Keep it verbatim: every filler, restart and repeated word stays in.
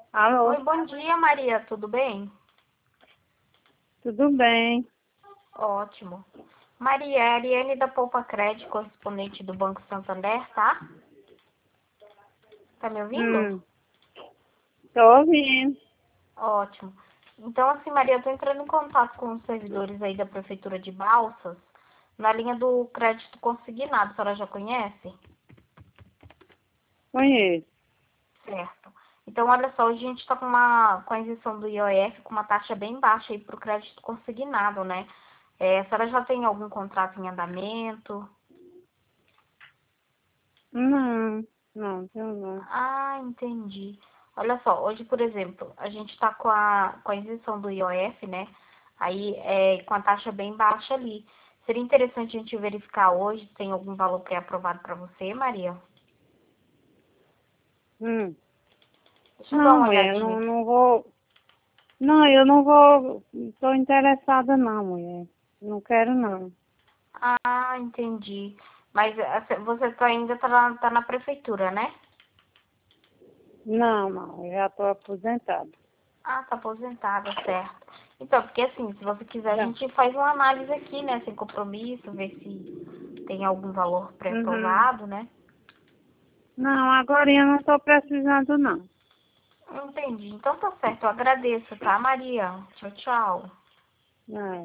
Alô, Oi, bom dia, Maria. Tudo bem? tudo bem? Ótimo. Maria, é a Ariane da Poupa Crédito, correspondente do Banco Santander, tá? Tá me ouvindo? Hum, tô ouvindo. Ótimo. Então, assim, Maria, eu tô entrando em contato com os servidores aí da Prefeitura de Balsas, na linha do crédito consignado. A senhora já conhece? Conheço. Certo. Então, olha só, hoje a gente está com uma com a isenção do I O F, com uma taxa bem baixa aí para o crédito consignado, né? É, a senhora já tem algum contrato em andamento? Não, não, não, não. Ah, entendi. Olha só, hoje, por exemplo, a gente está com a, com a isenção do I O F, né? Aí, é, com a taxa bem baixa ali. Seria interessante a gente verificar hoje se tem algum valor pré-aprovado para você, Maria? Hum. Deixa eu dar Não, uma mulher, olhadinha não, aqui. não vou. Não, eu não vou. Tô interessada, não, mulher. Não quero, não. Ah, entendi. Mas assim, você tá, ainda tá na, tá na prefeitura, né? Não, não, eu já tô aposentada. Ah, tá aposentada, certo. Então, porque assim, se você quiser, a Já. gente faz uma análise aqui, né? Sem compromisso, ver se tem algum valor Uhum. pré-aprovado, né? Não, agora eu não tô precisando, não. Entendi. Então tá certo, eu agradeço, tá, Maria? Tchau, tchau. É.